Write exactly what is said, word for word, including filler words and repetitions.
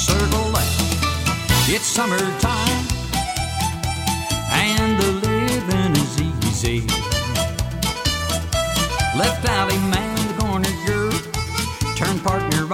circle left. It's summertime, and the living is easy. Left alley man, the corner girl, turned partner